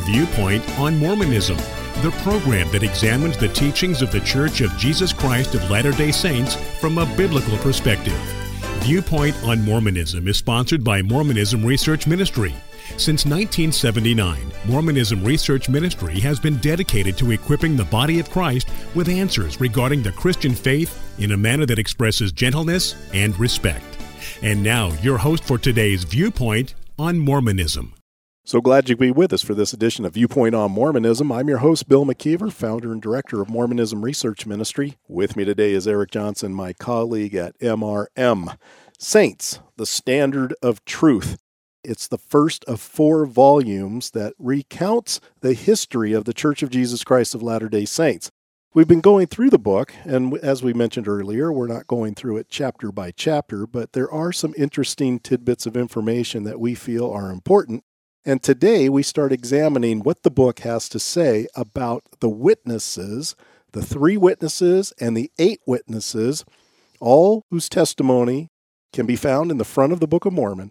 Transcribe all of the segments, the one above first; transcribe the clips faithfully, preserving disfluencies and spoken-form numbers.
Viewpoint on Mormonism, the program that examines the teachings of the Church of Jesus Christ of Latter-day Saints from a biblical perspective. Viewpoint on Mormonism is sponsored by Mormonism Research Ministry. Since nineteen seventy-nine, Mormonism Research Ministry has been dedicated to equipping the body of Christ with answers regarding the Christian faith in a manner that expresses gentleness and respect. And now, your host for today's Viewpoint on Mormonism. So glad you could be with us for this edition of Viewpoint on Mormonism. I'm your host, Bill McKeever, founder and director of Mormonism Research Ministry. With me today is Eric Johnson, my colleague at M R M. Saints, the Standard of Truth. It's the first of four volumes that recounts the history of the Church of Jesus Christ of Latter-day Saints. We've been going through the book, and as we mentioned earlier, we're not going through it chapter by chapter, but there are some interesting tidbits of information that we feel are important. And today we start examining what the book has to say about the witnesses, the three witnesses and the eight witnesses, all whose testimony can be found in the front of the Book of Mormon.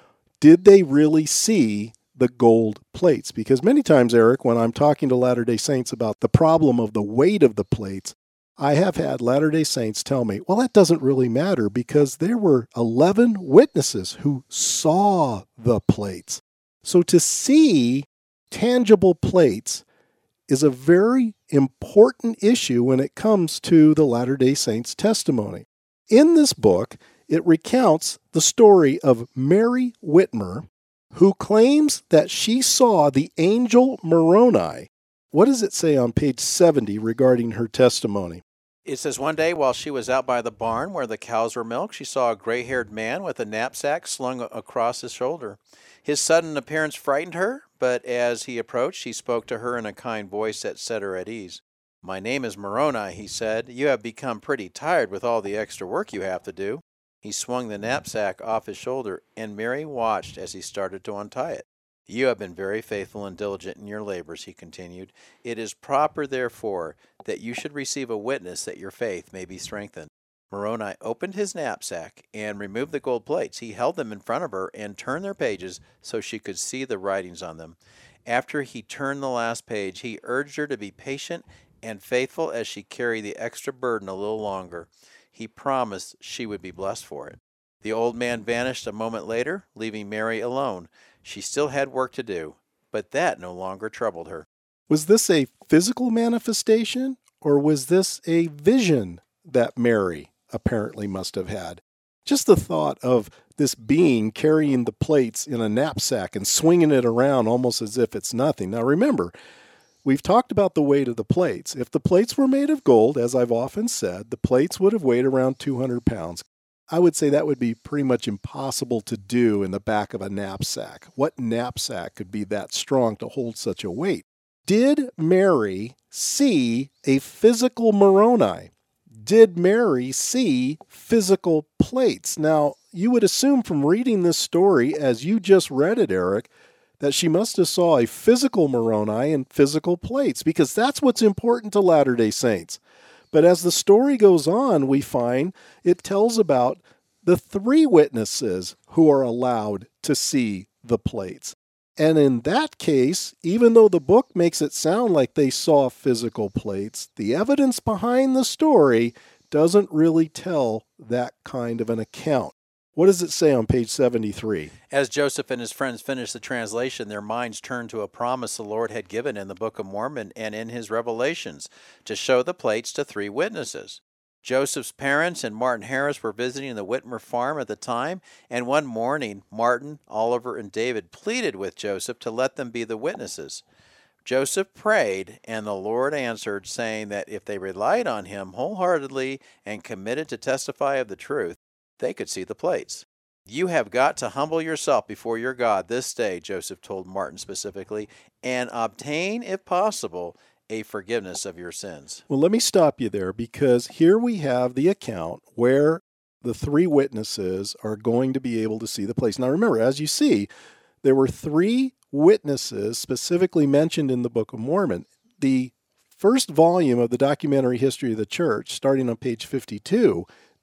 Did they really see the gold plates? Because many times, Eric, when I'm talking to Latter-day Saints about the problem of the weight of the plates, I have had Latter-day Saints tell me, well, that doesn't really matter because there were eleven witnesses who saw the plates. So to see tangible plates is a very important issue when it comes to the Latter-day Saints' testimony. In this book, it recounts the story of Mary Whitmer, who claims that she saw the angel Moroni. What does it say on page seventy regarding her testimony? It says, one day while she was out by the barn where the cows were milked, she saw a gray-haired man with a knapsack slung across his shoulder. His sudden appearance frightened her, but as he approached, he spoke to her in a kind voice that set her at ease. "My name is Moroni," he said. "You have become pretty tired with all the extra work you have to do." He swung the knapsack off his shoulder, and Mary watched as he started to untie it. "You have been very faithful and diligent in your labors," he continued. "It is proper, therefore, that you should receive a witness that your faith may be strengthened." Moroni opened his knapsack and removed the gold plates. He held them in front of her and turned their pages so she could see the writings on them. After he turned the last page, he urged her to be patient and faithful as she carried the extra burden a little longer. He promised she would be blessed for it. The old man vanished a moment later, leaving Mary alone. She still had work to do, but that no longer troubled her. Was this a physical manifestation, or was this a vision that Mary apparently must have had? Just the thought of this being carrying the plates in a knapsack and swinging it around almost as if it's nothing. Now remember, we've talked about the weight of the plates. If the plates were made of gold, as I've often said, the plates would have weighed around two hundred pounds. I would say that would be pretty much impossible to do in the back of a knapsack. What knapsack could be that strong to hold such a weight? Did Mary see a physical Moroni? Did Mary see physical plates? Now, you would assume from reading this story, as you just read it, Eric, that she must have saw a physical Moroni and physical plates, because that's what's important to Latter-day Saints. But as the story goes on, we find it tells about the three witnesses who are allowed to see the plates. And in that case, even though the book makes it sound like they saw physical plates, the evidence behind the story doesn't really tell that kind of an account. What does it say on page seventy-three? As Joseph and his friends finished the translation, their minds turned to a promise the Lord had given in the Book of Mormon and in his revelations to show the plates to three witnesses. Joseph's parents and Martin Harris were visiting the Whitmer farm at the time, and one morning Martin, Oliver, and David pleaded with Joseph to let them be the witnesses. Joseph prayed, and the Lord answered, saying that if they relied on him wholeheartedly and committed to testify of the truth, they could see the plates. "You have got to humble yourself before your God this day," Joseph told Martin specifically, "and obtain, if possible, a forgiveness of your sins." Well, let me stop you there, because here we have the account where the three witnesses are going to be able to see the plates. Now remember, as you see, there were three witnesses specifically mentioned in the Book of Mormon. The first volume of the documentary history of the church, starting on page fifty-two,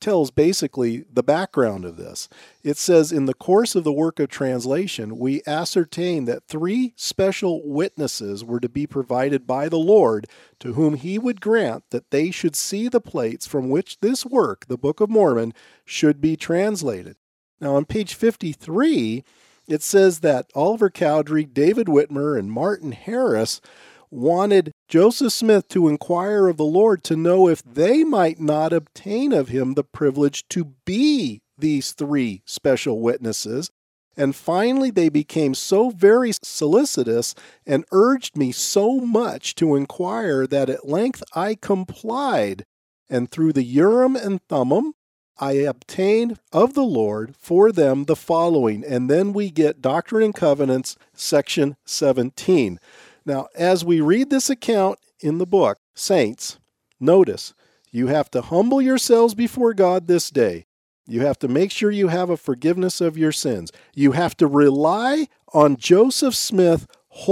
tells basically the background of this. It says, in the course of the work of translation, we ascertained that three special witnesses were to be provided by the Lord, to whom he would grant that they should see the plates from which this work, the Book of Mormon, should be translated. Now on page fifty-three, it says that Oliver Cowdery, David Whitmer, and Martin Harris wanted Joseph Smith to inquire of the Lord to know if they might not obtain of him the privilege to be these three special witnesses. And finally, they became so very solicitous and urged me so much to inquire that at length I complied. And through the Urim and Thummim, I obtained of the Lord for them the following. And then we get Doctrine and Covenants, section seventeen. Now, as we read this account in the book, saints, notice, you have to humble yourselves before God this day. You have to make sure you have a forgiveness of your sins. You have to rely on Joseph Smith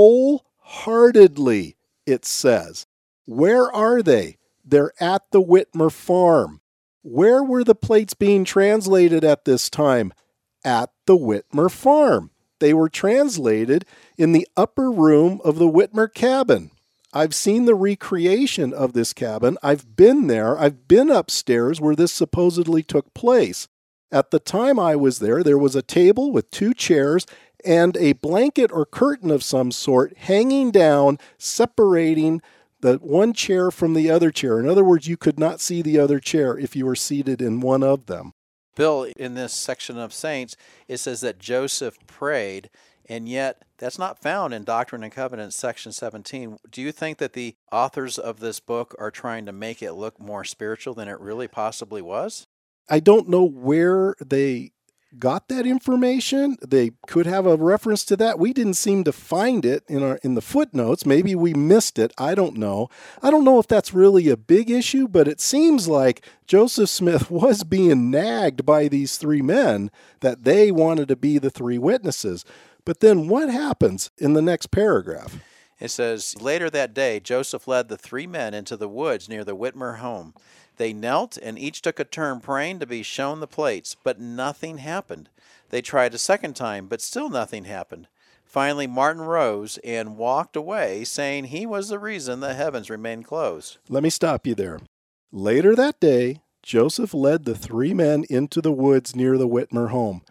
wholeheartedly, it says. Where are they? They're at the Whitmer farm. Where were the plates being translated at this time? At the Whitmer farm. They were translated in the upper room of the Whitmer cabin. I've seen the recreation of this cabin. I've been there. I've been upstairs where this supposedly took place. At the time I was there, there was a table with two chairs and a blanket or curtain of some sort hanging down, separating the one chair from the other chair. In other words, you could not see the other chair if you were seated in one of them. Bill, in this section of Saints, it says that Joseph prayed, and yet that's not found in Doctrine and Covenants, section seventeen. Do you think that the authors of this book are trying to make it look more spiritual than it really possibly was? I don't know where they got that information. They could have a reference to that. We didn't seem to find it in our in the footnotes. Maybe we missed it. I don't know. I don't know if that's really a big issue, but it seems like Joseph Smith was being nagged by these three men that they wanted to be the three witnesses. But then what happens in the next paragraph? It says, later that day, Joseph led the three men into the woods near the Whitmer home. They knelt, and each took a turn praying to be shown the plates, but nothing happened. They tried a second time, but still nothing happened. Finally, Martin rose and walked away, saying he was the reason the heavens remained closed. Let me stop you there. Later that day, Joseph led the three men into the woods near the Whitmer home.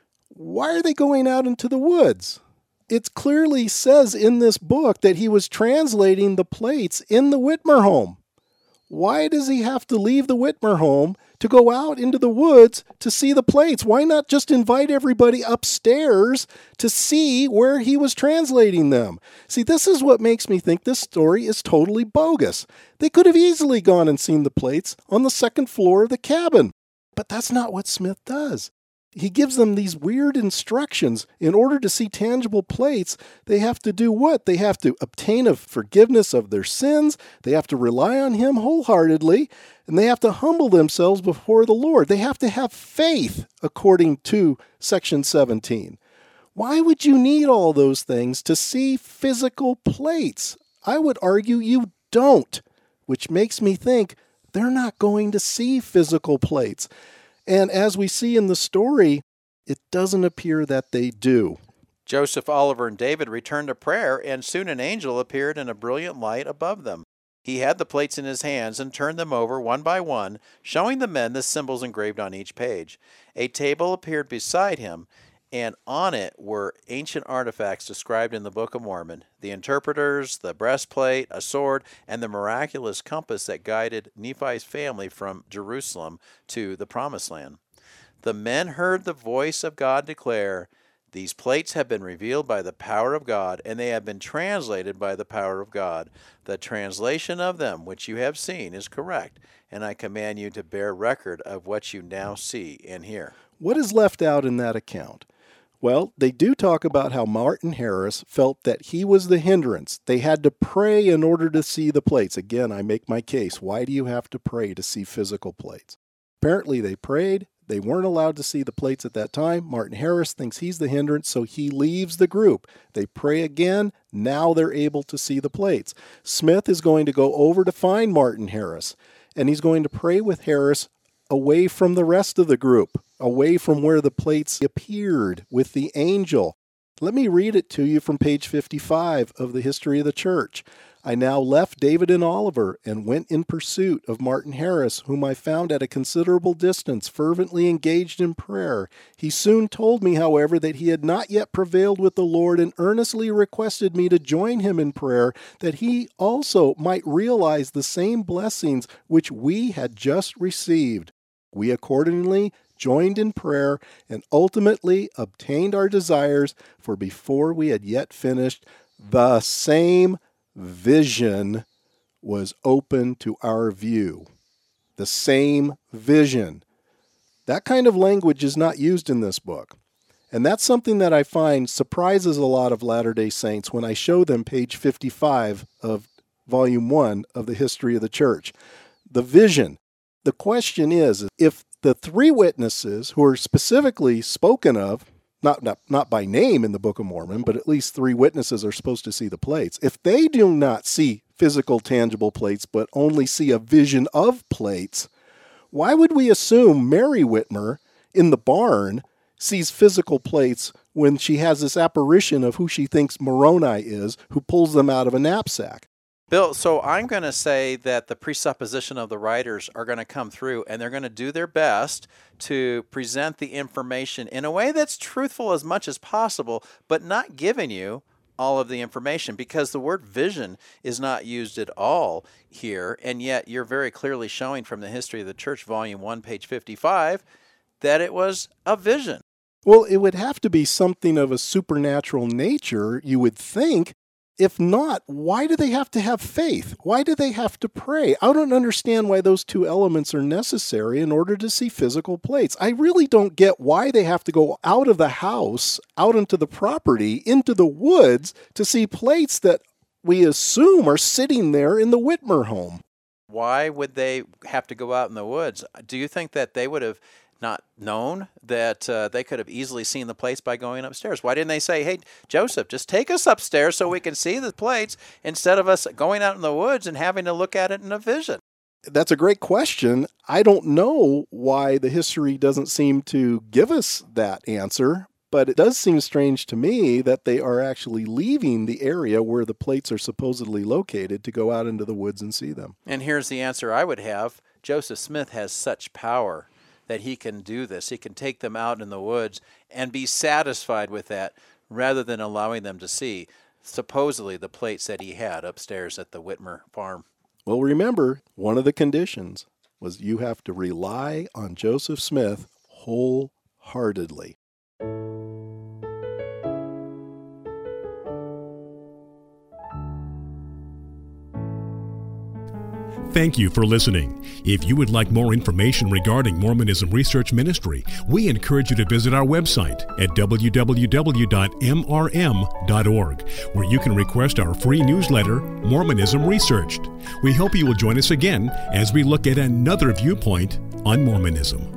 Why are they going out into the woods? It clearly says in this book that he was translating the plates in the Whitmer home. Why does he have to leave the Whitmer home to go out into the woods to see the plates? Why not just invite everybody upstairs to see where he was translating them? See, this is what makes me think this story is totally bogus. They could have easily gone and seen the plates on the second floor of the cabin. But that's not what Smith does. He gives them these weird instructions. In order to see tangible plates, they have to do what? They have to obtain a forgiveness of their sins. They have to rely on him wholeheartedly, and they have to humble themselves before the Lord. They have to have faith, according to section seventeen. Why would you need all those things to see physical plates? I would argue you don't, which makes me think they're not going to see physical plates. And as we see in the story, it doesn't appear that they do. Joseph, Oliver, and David returned to prayer, and soon an angel appeared in a brilliant light above them. He had the plates in his hands and turned them over one by one, showing the men the symbols engraved on each page. A table appeared beside him, and on it were ancient artifacts described in the Book of Mormon, the interpreters, the breastplate, a sword, and the miraculous compass that guided Nephi's family from Jerusalem to the Promised Land. The men heard the voice of God declare, "These plates have been revealed by the power of God, and they have been translated by the power of God. The translation of them which you have seen is correct, and I command you to bear record of what you now see and hear." What is left out in that account? Well, they do talk about how Martin Harris felt that he was the hindrance. They had to pray in order to see the plates. Again, I make my case. Why do you have to pray to see physical plates? Apparently they prayed. They weren't allowed to see the plates at that time. Martin Harris thinks he's the hindrance, so he leaves the group. They pray again. Now they're able to see the plates. Smith is going to go over to find Martin Harris, and he's going to pray with Harris away from the rest of the group, away from where the plates appeared with the angel. Let me read it to you from page fifty-five of the History of the Church. I now left David and Oliver and went in pursuit of Martin Harris, whom I found at a considerable distance, fervently engaged in prayer. He soon told me, however, that he had not yet prevailed with the Lord and earnestly requested me to join him in prayer, that he also might realize the same blessings which we had just received. We accordingly joined in prayer and ultimately obtained our desires, for before we had yet finished, the same vision was open to our view. The same vision. That kind of language is not used in this book. And that's something that I find surprises a lot of Latter-day Saints when I show them page fifty-five of volume one of the History of the Church. The vision. The question is, if the three witnesses who are specifically spoken of, Not, not not by name in the Book of Mormon, but at least three witnesses are supposed to see the plates. If they do not see physical, tangible plates, but only see a vision of plates, why would we assume Mary Whitmer in the barn sees physical plates when she has this apparition of who she thinks Moroni is, who pulls them out of a knapsack? Bill, so I'm going to say that the presupposition of the writers are going to come through, and they're going to do their best to present the information in a way that's truthful as much as possible, but not giving you all of the information, because the word vision is not used at all here, and yet you're very clearly showing from the History of the Church, volume one, page fifty-five, that it was a vision. Well, it would have to be something of a supernatural nature, you would think. If not, why do they have to have faith? Why do they have to pray? I don't understand why those two elements are necessary in order to see physical plates. I really don't get why they have to go out of the house, out into the property, into the woods to see plates that we assume are sitting there in the Whitmer home. Why would they have to go out in the woods? Do you think that they would have not known that uh, they could have easily seen the plates by going upstairs? Why didn't they say, hey, Joseph, just take us upstairs so we can see the plates, instead of us going out in the woods and having to look at it in a vision? That's a great question. I don't know why the history doesn't seem to give us that answer, but it does seem strange to me that they are actually leaving the area where the plates are supposedly located to go out into the woods and see them. And here's the answer I would have. Joseph Smith has such power that he can do this. He can take them out in the woods and be satisfied with that, rather than allowing them to see supposedly the plates that he had upstairs at the Whitmer farm. Well, remember, one of the conditions was you have to rely on Joseph Smith wholeheartedly. Thank you for listening. If you would like more information regarding Mormonism Research Ministry, we encourage you to visit our website at w w w dot m r m dot org, where you can request our free newsletter, Mormonism Researched. We hope you will join us again as we look at another viewpoint on Mormonism.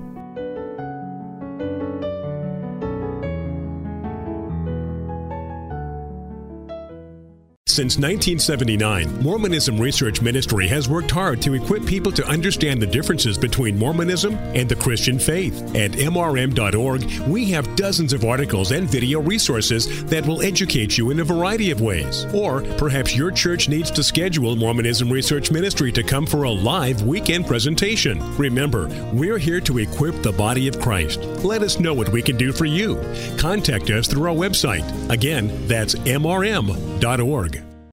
Since nineteen seventy-nine, Mormonism Research Ministry has worked hard to equip people to understand the differences between Mormonism and the Christian faith. At m r m dot org, we have dozens of articles and video resources that will educate you in a variety of ways. Or perhaps your church needs to schedule Mormonism Research Ministry to come for a live weekend presentation. Remember, we're here to equip the body of Christ. Let us know what we can do for you. Contact us through our website. Again, that's m r m dot org.